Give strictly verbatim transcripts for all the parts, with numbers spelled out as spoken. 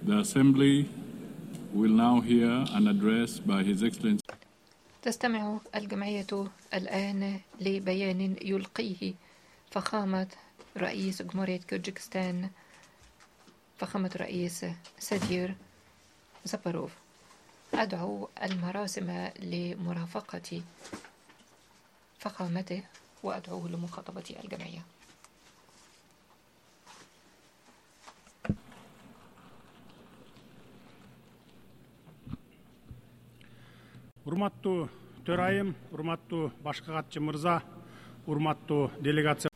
The Assembly will now hear an address by His Excellency. تستمع الجمعية الآن لبيان يلقيه فخامة رئيس جمهورية كيرغيزستان فخامة الرئيس سادير زاباروف. أدعو المراسم لمرافقة فخامته وأدعوه لمخاطبة الجمعية. Урматтуу төрайым, урматтуу башкы катчы мырза, урматтуу делегация.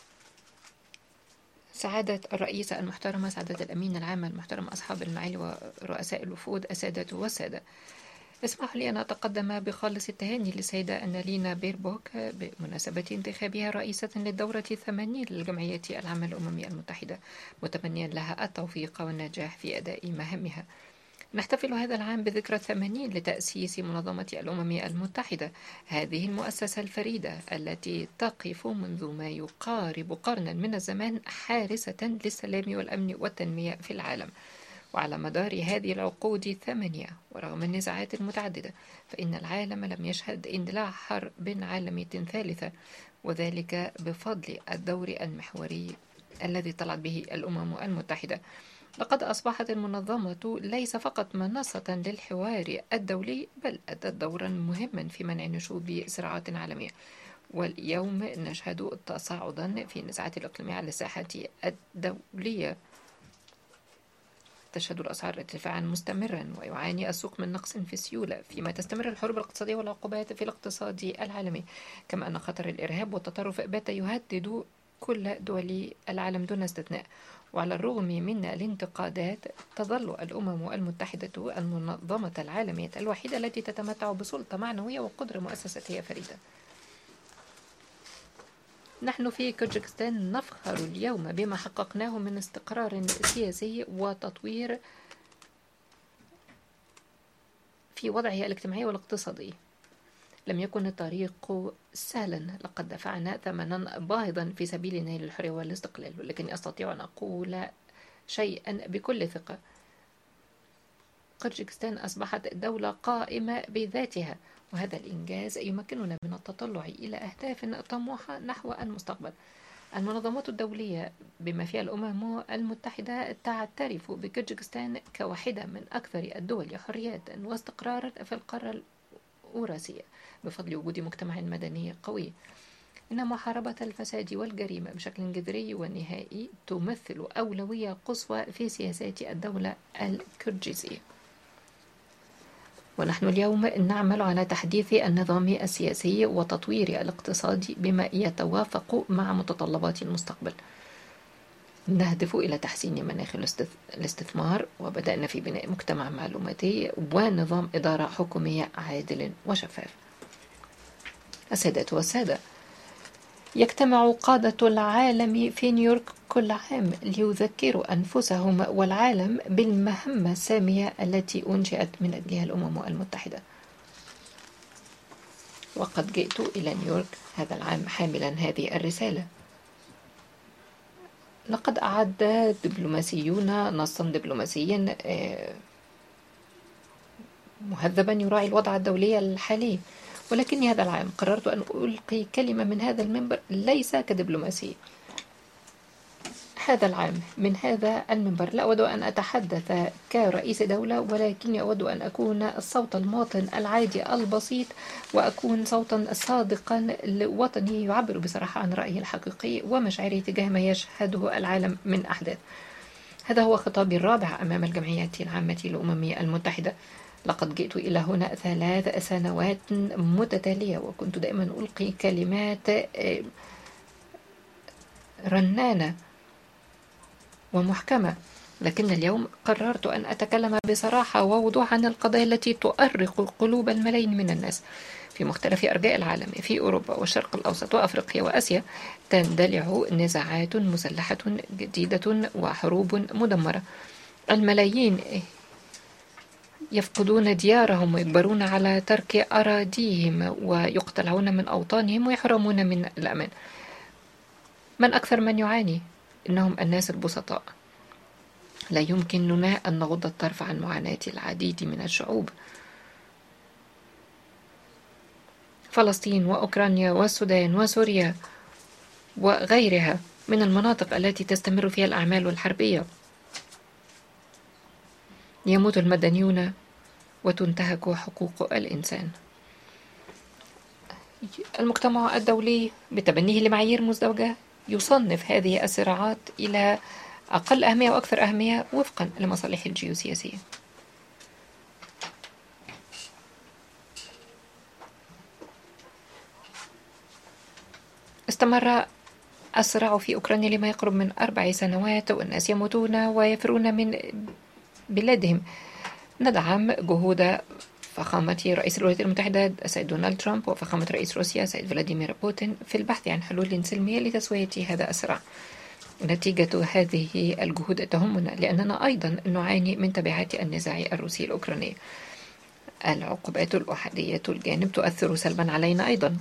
سعادة الرئيس المحترمة، سعادة الأمين العام المحترم، أصحاب المعالي ورؤساء الوفود، السادة والسادة، اسمح لي أن أتقدم بخالص التهاني للسيدة أنالينا بيربوك بمناسبة انتخابها رئيسة للدورة الثمانين للجمعية العامة للأمم المتحدة، متمنيا لها التوفيق والنجاح في أداء مهامها. نحتفل هذا العام بذكرى الثمانين لتأسيس منظمة الأمم المتحدة، هذه المؤسسة الفريدة التي تقف منذ ما يقارب قرنا من الزمان حارسة للسلام والأمن والتنمية في العالم. وعلى مدار هذه العقود الثمانية ورغم النزاعات المتعددة فإن العالم لم يشهد اندلاع حرب عالمية ثالثة، وذلك بفضل الدور المحوري الذي طلعت به الأمم المتحدة. لقد أصبحت المنظمة ليس فقط منصة للحوار الدولي، بل أدت دورا مهما في منع نشوب صراعات عالمية. واليوم نشهد تصاعدا في النزاعات الإقليمية على الساحة الدولية. تشهد الأسعار ارتفاعا مستمرا ويعاني السوق من نقص في السيولة، فيما تستمر الحروب الاقتصادية والعقوبات في الاقتصاد العالمي، كما أن خطر الإرهاب والتطرف بات يهدد كل دول العالم دون استثناء. وعلى الرغم من الانتقادات تظل الأمم المتحدة المنظمة العالمية الوحيدة التي تتمتع بسلطة معنوية وقدرة مؤسساتية فريدة. نحن في كيرغيزستان نفخر اليوم بما حققناه من استقرار سياسي وتطوير في وضعه الاجتماعي والاقتصادي. لم يكن الطريق سهلا، لقد دفعنا ثمنا باهظا في سبيل نيل الحرية والاستقلال، ولكني أستطيع أن أقول شيئا بكل ثقة: كيرغيزستان أصبحت دولة قائمة بذاتها، وهذا الإنجاز يمكننا من التطلع إلى أهداف طموحة نحو المستقبل. المنظمات الدولية بما فيها الأمم المتحدة تعترف بكيرغيزستان كواحدة من أكثر الدول حرية واستقرارا في القارة الأوراسية بفضل وجود مجتمع مدني قوي. إن محاربة الفساد والجريمة بشكل جذري ونهائي تمثل أولوية قصوى في سياسات الدولة الكيرغيزية. ونحن اليوم نعمل على تحديث النظام السياسي وتطوير الاقتصاد بما يتوافق مع متطلبات المستقبل. نهدف إلى تحسين مناخ الاستثمار، وبدأنا في بناء مجتمع معلوماتي ونظام إدارة حكومية عادل وشفاف. السادات والسادة، يجتمع قادة العالم في نيويورك كل عام ليذكروا أنفسهم والعالم بالمهمة السامية التي أنشئت من أجلها الأمم المتحدة. وقد جئت إلى نيويورك هذا العام حاملا هذه الرسالة. لقد أعد دبلوماسيون نصا دبلوماسيا مهذبا يراعي الوضع الدولي الحالي، ولكني هذا العام قررت أن ألقي كلمة من هذا المنبر ليس كدبلوماسي. هذا العام من هذا المنبر لا أود أن أتحدث كرئيس دولة، ولكني أود أن أكون صوت المواطن العادي البسيط، وأكون صوتا صادقا لوطني يعبر بصراحة عن رأيه الحقيقي ومشاعره تجاه ما يشهده العالم من أحداث. هذا هو خطابي الرابع أمام الجمعية العامة للأمم المتحدة. لقد جئت إلى هنا ثلاث سنوات متتالية، وكنت دائما ألقي كلمات رنانة ومحكمة، لكن اليوم قررت أن أتكلم بصراحة ووضوح عن القضايا التي تؤرق قلوب الملايين من الناس في مختلف أرجاء العالم. في أوروبا والشرق الأوسط وأفريقيا وآسيا تندلع نزاعات مسلحة جديدة وحروب مدمرة. الملايين يفقدون ديارهم ويجبرون على ترك أراضيهم ويقتلعون من أوطانهم ويحرمون من الأمان. من أكثر من يعاني؟ إنهم الناس البسطاء. لا يمكننا أن نغض الطرف عن معاناة العديد من الشعوب. فلسطين وأوكرانيا والسودان وسوريا وغيرها من المناطق التي تستمر فيها الأعمال الحربية، يموت المدنيون وتنتهك حقوق الإنسان. المجتمع الدولي بتبنيه لمعايير مزدوجة يصنف هذه الصراعات إلى أقل أهمية وأكثر أهمية وفقا لمصالحه الجيوسياسية. استمر الصراع في أوكرانيا لما يقرب من أربع سنوات والناس يموتون ويفرون من بلادهم. ندعم جهود فخامة رئيس الولايات المتحدة السيد دونالد ترامب وفخامة رئيس روسيا السيد فلاديمير بوتين في البحث عن حلول سلمية لتسوية هذا الصراع. نتيجة هذه الجهود تهمنا لأننا أيضا نعاني من تبعات النزاع الروسي الأوكراني. العقوبات الأحادية الجانب تؤثر سلبا علينا أيضا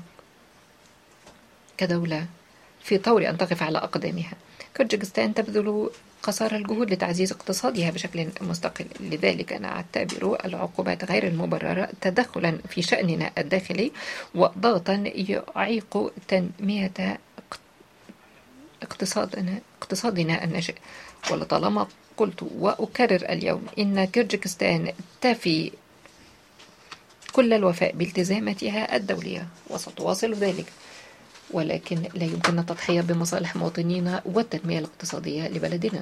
كدولة في طور أن تقف على أقدامها. كيرغيزستان تبذل قصارى الجهود لتعزيز اقتصادها بشكل مستقل، لذلك نعتبر العقوبات غير المبررة تدخلا في شأننا الداخلي وضغطا يعيق تنمية اقتصادنا اقتصادنا الناشئ. ولطالما قلت وأكرر اليوم إن كيرغيزستان تفي كل الوفاء بالتزاماتها الدولية وستواصل ذلك، ولكن لا يمكن التضحية بمصالح مواطنينا والتنمية الاقتصادية لبلدنا.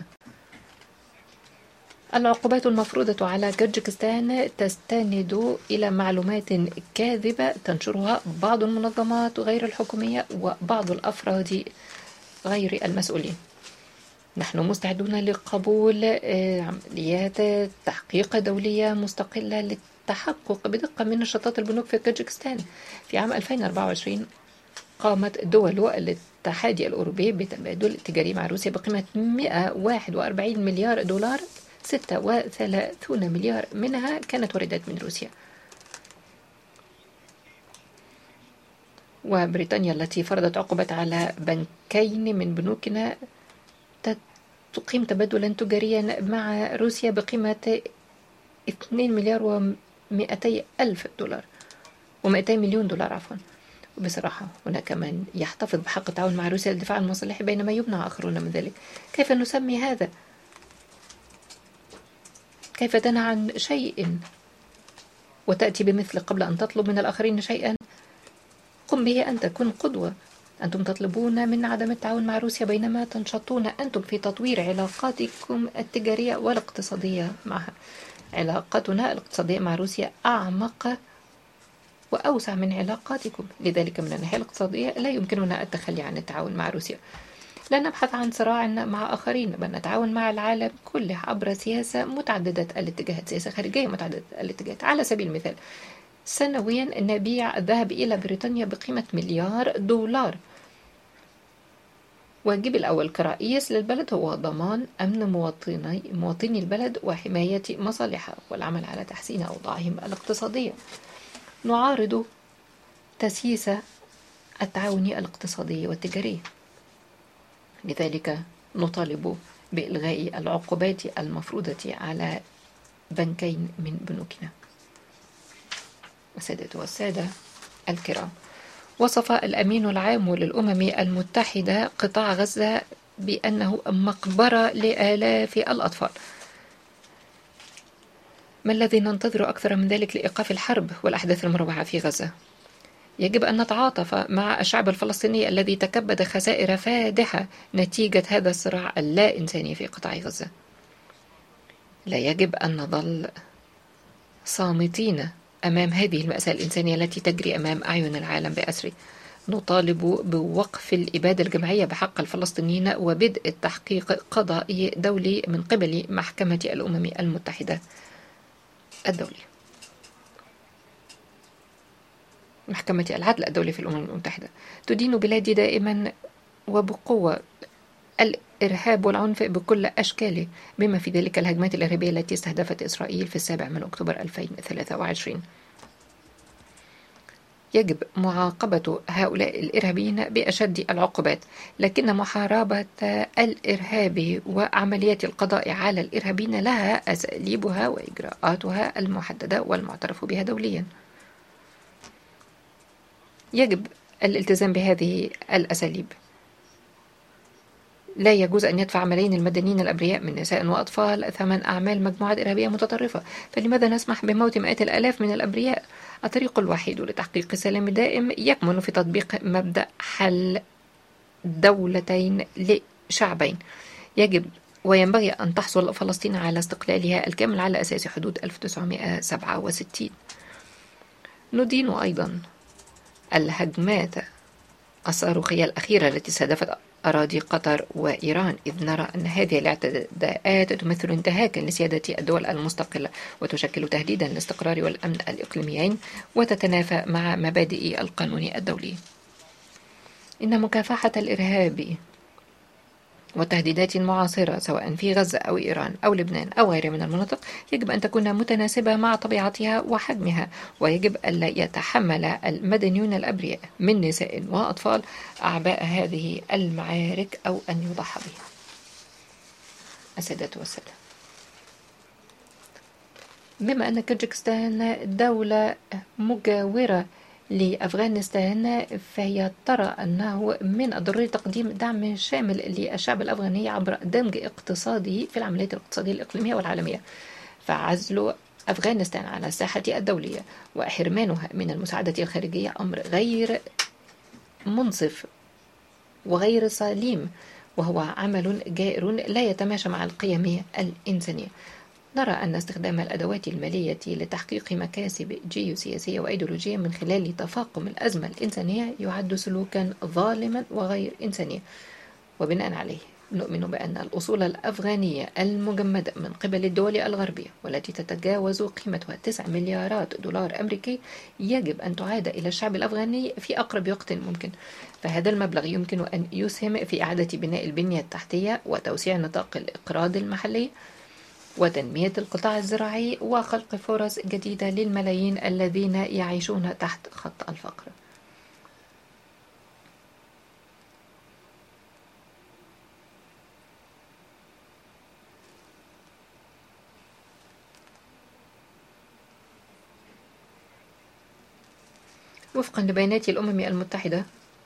العقوبات المفروضة على كيرغيزستان تستند إلى معلومات كاذبة تنشرها بعض المنظمات غير الحكومية وبعض الأفراد غير المسؤولين. نحن مستعدون لقبول عمليات تحقيق دولية مستقلة للتحقق بدقة من نشاطات البنوك في كيرغيزستان. في عام ألفين وأربعة وعشرين قامت دول الاتحاد الأوروبي بتبادل تجاري مع روسيا بقيمة مئة وواحد وأربعين مليار دولار، ستة وثلاثين مليار منها كانت واردات من روسيا. وبريطانيا التي فرضت عقوبات على بنكين من بنوكنا تقيم تبادلا تجاريا مع روسيا بقيمة اثنين مليار ومئتي ألف دولار ومئتين مليون دولار عفوا. بصراحة هناك من يحتفظ بحق التعاون مع روسيا للدفاع عن مصالحه بينما يمنع آخرون من ذلك. كيف نسمي هذا؟ كيف تنهى عن شيء وتأتي بمثل قبل أن تطلب من الآخرين شيئا؟ قم به أنت، كن قدوة. أنتم تطلبون من عدم التعاون مع روسيا بينما تنشطون أنتم في تطوير علاقاتكم التجارية والاقتصادية معها. علاقتنا الاقتصادية مع روسيا أعمق وأوسع من علاقاتكم، لذلك من الناحية الاقتصادية لا يمكننا التخلي عن التعاون مع روسيا. لا نبحث عن صراع مع آخرين، بل نتعاون مع العالم كله عبر سياسة متعددة الاتجاهات، سياسة خارجية متعددة الاتجاهات. على سبيل المثال سنويا نبيع الذهب إلى بريطانيا بقيمة مليار دولار. واجب الأول كرئيس للبلد هو ضمان أمن مواطني, مواطني البلد وحماية مصالحها والعمل على تحسين أوضاعهم الاقتصادية. نعارض تسييس التعاون الاقتصادي والتجاري، لذلك نطالب بإلغاء العقوبات المفروضة على بنكين من بنوكنا. السادة والسادة الكرام، وصف الأمين العام للأمم المتحدة قطاع غزة بأنه مقبرة لآلاف الأطفال. ما الذي ننتظر أكثر من ذلك لإيقاف الحرب والأحداث المروعة في غزة؟ يجب أن نتعاطف مع الشعب الفلسطيني الذي تكبد خسائر فادحة نتيجة هذا الصراع اللا إنساني في قطاع غزة. لا يجب أن نظل صامتين أمام هذه المأساة الإنسانية التي تجري أمام أعين العالم بأسره. نطالب بوقف الإبادة الجماعية بحق الفلسطينيين وبدء التحقيق قضائي دولي من قبل محكمة الأمم المتحدة الدولي، محكمة العدل الدولي في الأمم المتحدة. تدين بلادي دائما وبقوة الإرهاب والعنف بكل أشكاله، بما في ذلك الهجمات الإرهابية التي استهدفت إسرائيل في السابع من أكتوبر ألفين وثلاثة وعشرين. يجب معاقبة هؤلاء الإرهابيين بأشد العقوبات، لكن محاربة الإرهاب وعمليات القضاء على الإرهابيين لها أساليبها وإجراءاتها المحددة والمعترف بها دوليا. يجب الالتزام بهذه الأساليب. لا يجوز أن يدفع ملايين المدنيين الأبرياء من نساء وأطفال ثمن أعمال مجموعات إرهابية متطرفة، فلماذا نسمح بموت مئات الآلاف من الأبرياء؟ الطريق الوحيد لتحقيق السلام الدائم يكمن في تطبيق مبدأ حل دولتين لشعبين. يجب وينبغي أن تحصل فلسطين على استقلالها الكامل على أساس حدود ألف وتسعمائة وسبعة وستين. ندين أيضا الهجمات الصاروخية الأخيرة التي استهدفت أراضي قطر وإيران، إذ نرى أن هذه الاعتداءات تمثل انتهاكا لسيادة الدول المستقلة وتشكل تهديدا للاستقرار والأمن الإقليميين وتتنافى مع مبادئ القانون الدولي. إن مكافحة الإرهاب والتهديدات المعاصرة سواء في غزة أو إيران أو لبنان أو غيرها من المناطق يجب أن تكون متناسبة مع طبيعتها وحجمها، ويجب ألا يتحمل المدنيون الأبرياء من نساء وأطفال أعباء هذه المعارك أو أن يضحى بها. السادة والسادة، بما أن كازاخستان دولة مجاورة لأفغانستان، فهي ترى أنه من الضروري تقديم دعم شامل للشعب الأفغاني عبر دمج اقتصادي في العمليات الاقتصادية الإقليمية والعالمية. فعزل أفغانستان على الساحة الدولية وحرمانها من المساعدة الخارجية أمر غير منصف وغير سليم، وهو عمل جائر لا يتماشى مع القيم الإنسانية. نرى أن استخدام الأدوات المالية لتحقيق مكاسب جيوسياسية وأيديولوجية من خلال تفاقم الأزمة الإنسانية يعد سلوكا ظالما وغير إنسانيا، وبناء عليه نؤمن بأن الأصول الأفغانية المجمدة من قبل الدول الغربية والتي تتجاوز قيمتها تسعة مليارات دولار أمريكي يجب أن تعاد إلى الشعب الأفغاني في أقرب وقت ممكن. فهذا المبلغ يمكن أن يسهم في إعادة بناء البنية التحتية وتوسيع نطاق الإقراض المحلي وتنمية القطاع الزراعي وخلق فرص جديدة للملايين الذين يعيشون تحت خط الفقر. وفقا لبيانات الأمم المتحدة،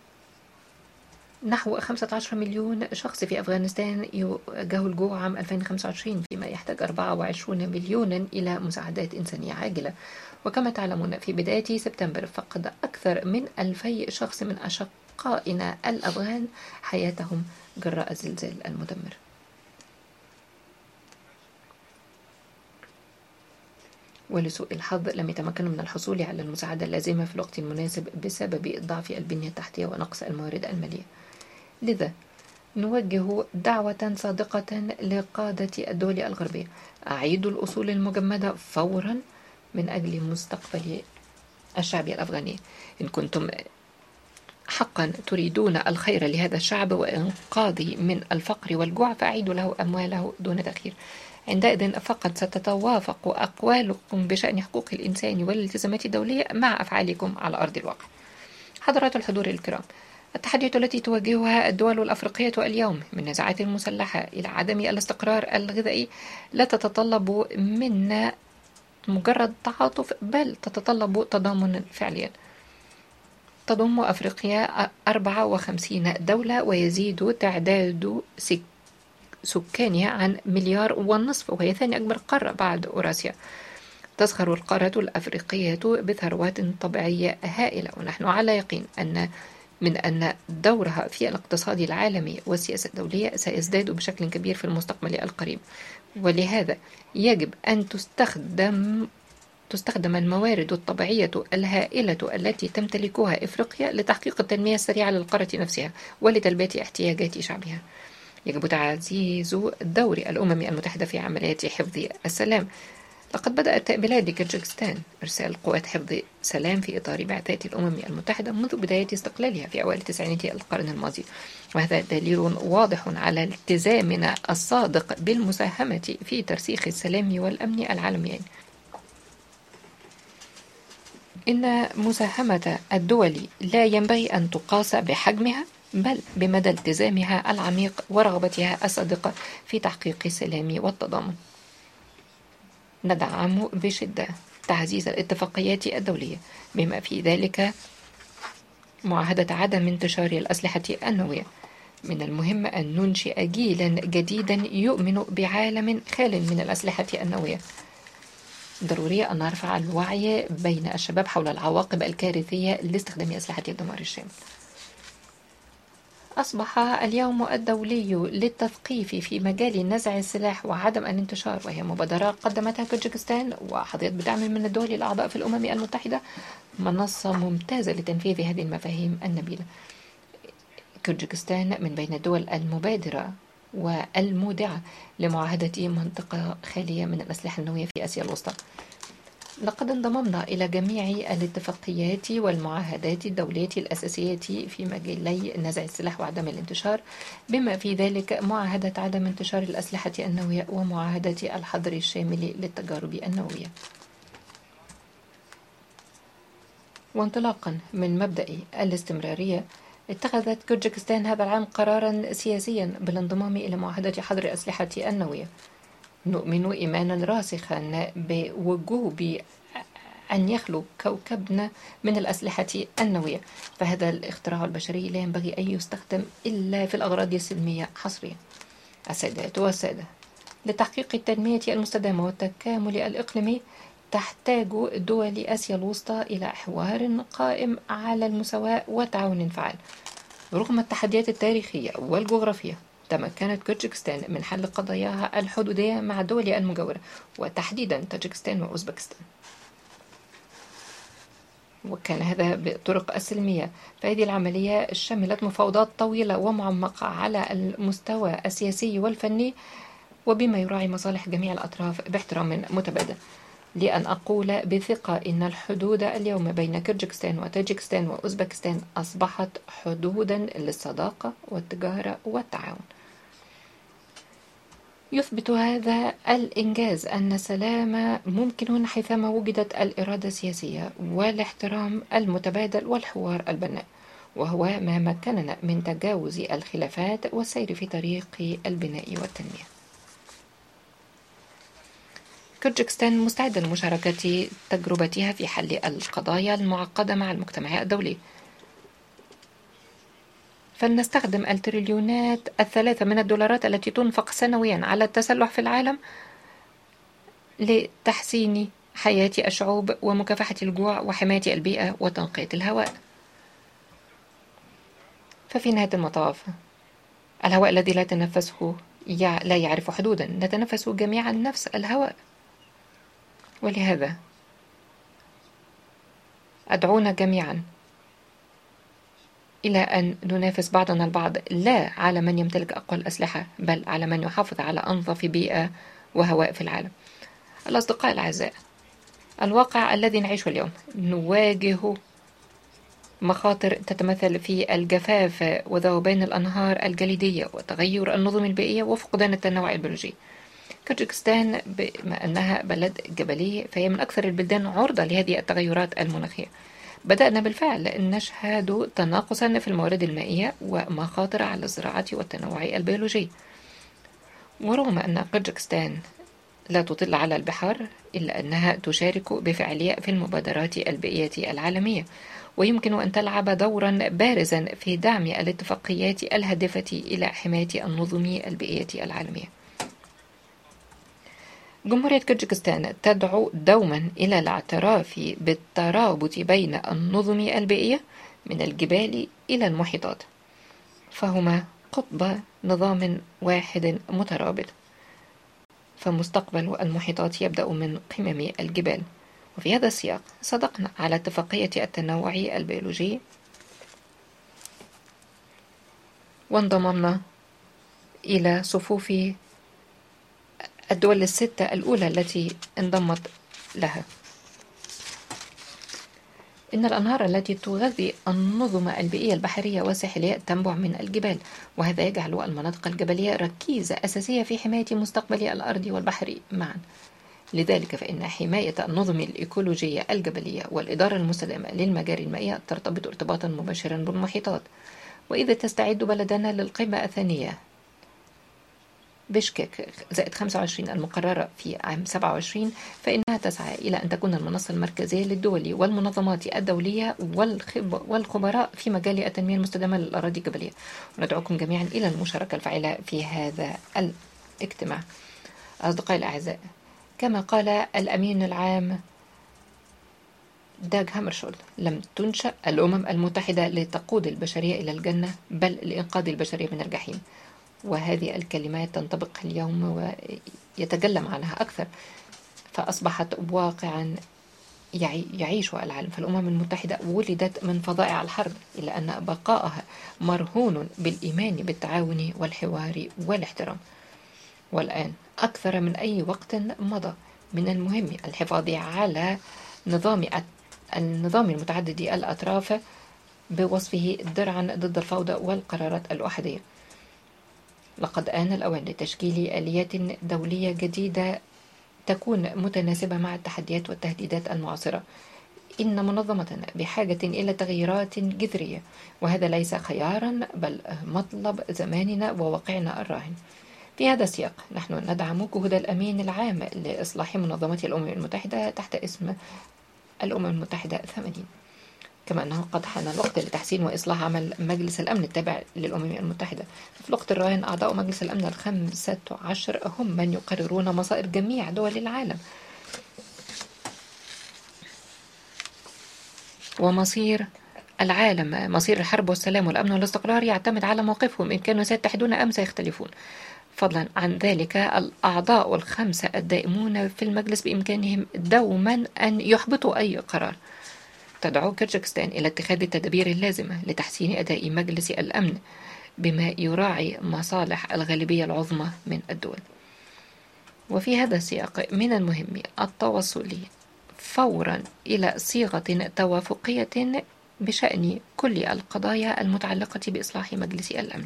نحو خمسة عشر مليون شخص في أفغانستان يواجهوا الجوع عام ألفين وخمسة وعشرين، فيما يحتاج أربعة وعشرين مليونا إلى مساعدات إنسانية عاجلة. وكما تعلمون، في بداية سبتمبر فقد أكثر من ألفي شخص من أشقائنا الأفغان حياتهم جراء الزلزال المدمر. ولسوء الحظ لم يتمكنوا من الحصول على المساعدة اللازمة في الوقت المناسب بسبب ضعف البنية التحتية ونقص الموارد المالية. لذا نوجه دعوة صادقة لقادة الدول الغربية: أعيدوا الأصول المجمدة فورا من أجل مستقبل الشعب الأفغاني. إن كنتم حقا تريدون الخير لهذا الشعب وإنقاذه من الفقر والجوع فأعيدوا له أمواله دون تأخير. عندئذ فقط ستتوافق أقوالكم بشأن حقوق الإنسان والالتزامات الدولية مع أفعالكم على أرض الواقع. حضرات الحضور الكرام، التحديات التي تواجهها الدول الأفريقية اليوم من نزاعات مسلحة إلى عدم الاستقرار الغذائي لا تتطلب منا مجرد تعاطف، بل تتطلب تضامن فعليا. تضم أفريقيا أربعة وخمسين دولة ويزيد تعداد سكانها عن مليار ونصف، وهي ثاني أكبر قارة بعد أوراسيا. تزخر القارة الأفريقية بثروات طبيعية هائلة، ونحن على يقين أن من أن دورها في الاقتصاد العالمي والسياسة الدولية سيزداد بشكل كبير في المستقبل القريب. ولهذا يجب أن تستخدم تستخدم الموارد الطبيعية الهائلة التي تمتلكها إفريقيا لتحقيق التنمية السريعة للقارة نفسها ولتلبية احتياجات شعبها. يجب تعزيز دور الأمم المتحدة في عمليات حفظ السلام. لقد بدأت بلاد كازاخستان إرسال قوات حفظ سلام في إطار بعثات الأمم المتحدة منذ بداية استقلالها في أوائل تسعينيات القرن الماضي، وهذا دليل واضح على التزامنا الصادق بالمساهمة في ترسيخ السلام والأمن العالميين. إن مساهمة الدول لا ينبغي أن تقاس بحجمها بل بمدى التزامها العميق ورغبتها الصادقة في تحقيق السلام والتضامن. ندعم بشدة تعزيز الاتفاقيات الدولية بما في ذلك معاهدة عدم انتشار الأسلحة النووية. من المهم أن ننشئ جيلا جديدا يؤمن بعالم خال من الأسلحة النووية. ضروري أن نرفع الوعي بين الشباب حول العواقب الكارثية لاستخدام أسلحة الدمار الشامل. أصبح اليوم الدولي للتثقيف في مجال نزع السلاح وعدم الانتشار، وهي مبادرة قدمتها كازاخستان وحظيت بدعم من الدول الأعضاء في الأمم المتحدة، منصة ممتازة لتنفيذ هذه المفاهيم النبيلة. كازاخستان من بين الدول المبادرة والمودعة لمعاهدة منطقة خالية من الأسلحة النووية في آسيا الوسطى. لقد انضممنا إلى جميع الاتفاقيات والمعاهدات الدولية الأساسية في مجالي نزع السلاح وعدم الانتشار، بما في ذلك معاهدة عدم انتشار الأسلحة النووية ومعاهدة الحظر الشامل للتجارب النووية. وانطلاقا من مبدأ الاستمرارية، اتخذت كازاخستان هذا العام قرارا سياسيا بالانضمام إلى معاهدة حظر الأسلحة النووية. نؤمن إيمانا راسخا بوجوب أن يخلو كوكبنا من الأسلحة النووية، فهذا الاختراع البشري لا ينبغي أن يستخدم إلا في الأغراض السلمية حصريا. السيدات والسادة، لتحقيق التنمية المستدامة والتكامل الإقليمي تحتاج دول آسيا الوسطى إلى حوار قائم على المساواة وتعاون فعال. رغم التحديات التاريخية والجغرافية، تمكنت كازاخستان من حل قضاياها الحدودية مع الدول المجاورة، وتحديدا تاجيكستان وأوزبكستان، وكان هذا بالطرق السلمية. فهذه العملية شملت مفاوضات طويلة ومعمقة على المستوى السياسي والفني، وبما يراعي مصالح جميع الأطراف باحترام متبادل. لأن أقول بثقة إن الحدود اليوم بين كازاخستان وتاجيكستان وأوزبكستان أصبحت حدودا للصداقة والتجارة والتعاون. يثبت هذا الإنجاز أن السلام ممكن حيثما وجدت الإرادة السياسية والاحترام المتبادل والحوار البناء، وهو ما مكننا من تجاوز الخلافات والسير في طريق البناء والتنمية. كازاخستان مستعدة لمشاركة تجربتها في حل القضايا المعقدة مع المجتمع الدولي، فلنستخدم التريليونات الثلاثة من الدولارات التي تنفق سنويا على التسلح في العالم لتحسين حياة الشعوب ومكافحة الجوع وحماية البيئة وتنقية الهواء. ففي نهاية المطاف، الهواء الذي لا تنفسه لا يعرف حدودا، نتنفس جميعا نفس الهواء. ولهذا أدعونا جميعا إلى أن ننافس بعضنا البعض، لا على من يمتلك أقوى الأسلحة، بل على من يحافظ على أنظف بيئة وهواء في العالم. الأصدقاء الأعزاء، الواقع الذي نعيشه اليوم نواجه مخاطر تتمثل في الجفاف وذوبان الأنهار الجليدية وتغير النظم البيئية وفقدان التنوع البيولوجي. كازاخستان بما أنها بلد جبلي فهي من أكثر البلدان عرضة لهذه التغيرات المناخية. بدأنا بالفعل نشهد تناقصا في الموارد المائية ومخاطر على الزراعة والتنوع البيولوجي. ورغم أن كازاخستان لا تطل على البحار، إلا أنها تشارك بفعالية في المبادرات البيئية العالمية، ويمكن أن تلعب دورا بارزا في دعم الاتفاقيات الهادفة إلى حماية النظم البيئية العالمية. جمهورية كازاخستان تدعو دوما إلى الاعتراف بالترابط بين النظم البيئية من الجبال إلى المحيطات، فهما قطب نظام واحد مترابط. فمستقبل المحيطات يبدأ من قمم الجبال. وفي هذا السياق صدقنا على اتفاقية التنوع البيولوجي، وانضممنا إلى صفوف الدول الستة الأولى التي انضمت لها. إن الأنهار التي تغذي النظم البيئية البحرية والساحلية تنبع من الجبال، وهذا يجعل المناطق الجبلية ركيزة أساسية في حماية مستقبل الأرض والبحر معا. لذلك فإن حماية النظم الإيكولوجية الجبلية والإدارة المستدامة للمجاري المائية ترتبط ارتباطا مباشرا بالمحيطات. وإذا تستعد بلدنا للقمة الثانية بشكك زائد خمسة وعشرين المقررة في عام سبعة وعشرين، فإنها تسعى إلى أن تكون المنصة المركزية للدول والمنظمات الدولية والخبراء في مجال التنمية المستدامة للأراضي الجبلية. وندعوكم جميعا إلى المشاركة الفاعلة في هذا الاجتماع. أصدقائي الأعزاء، كما قال الأمين العام داغ هامرشولد، لم تنشأ الأمم المتحدة لتقود البشرية إلى الجنة، بل لإنقاذ البشرية من الجحيم. وهذه الكلمات تنطبق اليوم ويتكلم عنها أكثر، فأصبحت واقعا يعيشها العالم. فالأمم المتحدة ولدت من فظائع الحرب، إلى أن بقائها مرهون بالإيمان بالتعاون والحوار والاحترام. والآن أكثر من أي وقت مضى من المهم الحفاظ على نظام النظام المتعدد الأطراف بوصفه درعا ضد الفوضى والقرارات الأحادية. لقد آن الأوان لتشكيل آليات دولية جديدة تكون متناسبة مع التحديات والتهديدات المعاصرة. إن منظمتنا بحاجة إلى تغييرات جذرية، وهذا ليس خيارا بل مطلب زماننا وواقعنا الراهن. في هذا السياق نحن ندعم جهود الأمين العام لإصلاح منظمة الأمم المتحدة تحت اسم الأمم المتحدة ثمانين، كما أنه قد حان الوقت لتحسين وإصلاح عمل مجلس الأمن التابع للأمم المتحدة. في الوقت الراهن أعضاء مجلس الأمن الخمسة عشر هم من يقررون مصائر جميع دول العالم، ومصير العالم، مصير الحرب والسلام والأمن والاستقرار يعتمد على موقفهم، إن كانوا سيتحدون أم سيختلفون. فضلا عن ذلك، الأعضاء الخمسة الدائمون في المجلس بإمكانهم دوما أن يحبطوا أي قرار. تدعو كيرغيزستان إلى اتخاذ التدابير اللازمة لتحسين أداء مجلس الأمن بما يراعي مصالح الغالبية العظمى من الدول. وفي هذا السياق من المهم التوصل فورا إلى صيغة توافقية بشأن كل القضايا المتعلقة بإصلاح مجلس الأمن.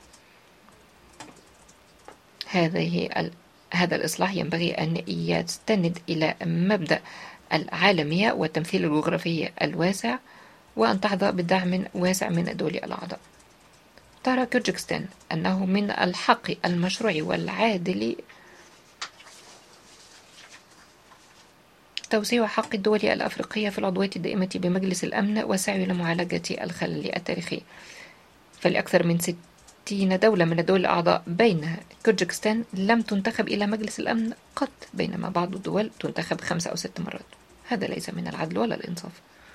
هذه ال... هذا الإصلاح ينبغي أن يستند إلى مبدأ العالمية والتمثيل الجغرافي الواسع، وأن تحظى بدعم واسع من الدول الأعضاء. ترى كيرغيزستان أنه من الحق المشروع والعادل توسيع حق الدول الأفريقية في العضوية الدائمة بمجلس الأمن والسعي لمعالجة الخلل التاريخي. فلأكثر من ستين دولة من الدول الأعضاء بينها كيرغيزستان لم تنتخب إلى مجلس الأمن قط، بينما بعض الدول تنتخب خمس أو ست مرات. هذا ليس من العدل ولا الإنصاف.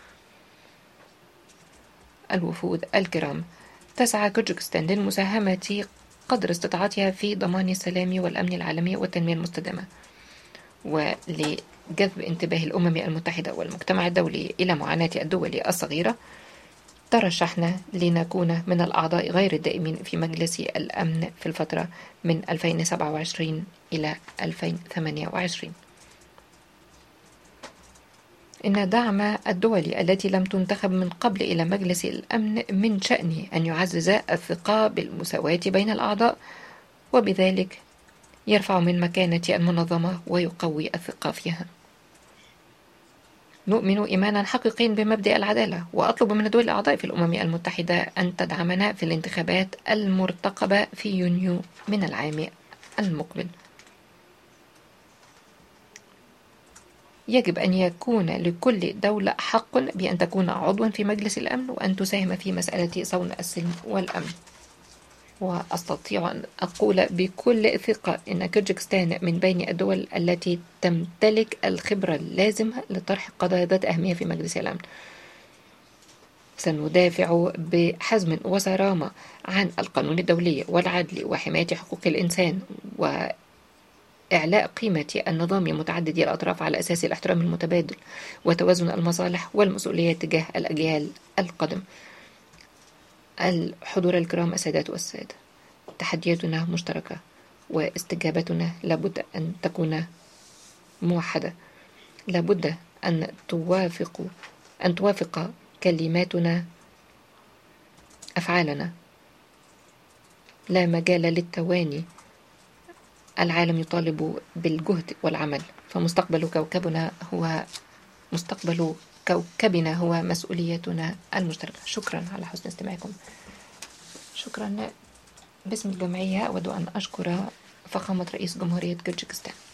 الوفود الكرام، تسعى كيرغيزستان للمساهمة قدر استطاعتها في ضمان السلام والأمن العالمي والتنمية المستدامة، ولجذب انتباه الأمم المتحدة والمجتمع الدولي إلى معاناة الدول الصغيرة. ترشحنا لنكون من الأعضاء غير الدائمين في مجلس الأمن في الفترة من ألفين وسبعة وعشرين إلى ألفين وثمانية وعشرين. إن دعم الدول التي لم تنتخب من قبل إلى مجلس الأمن من شأنه أن يعزز الثقة بالمساواة بين الأعضاء، وبذلك يرفع من مكانة المنظمة ويقوي الثقة فيها. نؤمن إيمانا حقيقيا بمبدأ العدالة، وأطلب من الدول الأعضاء في الأمم المتحدة أن تدعمنا في الانتخابات المرتقبة في يونيو من العام المقبل. يجب أن يكون لكل دولة حق بأن تكون عضوا في مجلس الأمن وأن تساهم في مسألة صون السلم والأمن. وأستطيع أن أقول بكل ثقة أن كيرغيزستان من بين الدول التي تمتلك الخبرة اللازمة لطرح قضايا ذات أهمية في مجلس الأمن. سندافع بحزم وصرامة عن القانون الدولي والعدل وحماية حقوق الإنسان وإعلاء قيمة النظام متعدد الأطراف على أساس الاحترام المتبادل وتوازن المصالح والمسؤولية تجاه الأجيال القادمة. الحضور الكرام، السادات والسادة، تحدياتنا مشتركة واستجابتنا لابد أن تكون موحدة. لابد أن توافق أن توافق كلماتنا أفعالنا. لا مجال للتواني العالم يطالب بالجهد والعمل، فمستقبل كوكبنا هو مستقبل كوكبنا هو مسؤوليتنا المشتركة. شكرا على حسن استماعكم. شكرا. باسم الجمعية أود أن أشكر فخامة رئيس جمهورية كيرغيزستان.